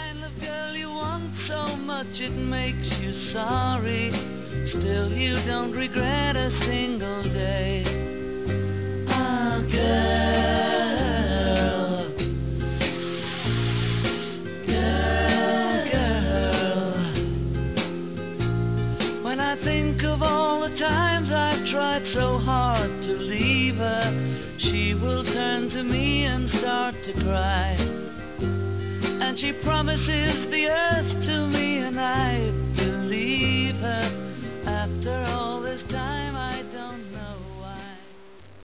kind of girl you want so much it makes you sorry. Still you don't regret a single day. Ah, girl, girl. When I think of all the times I've tried so hard to leave her, she will turn to me and start to cry. And she promises the earth to me, and I believe her.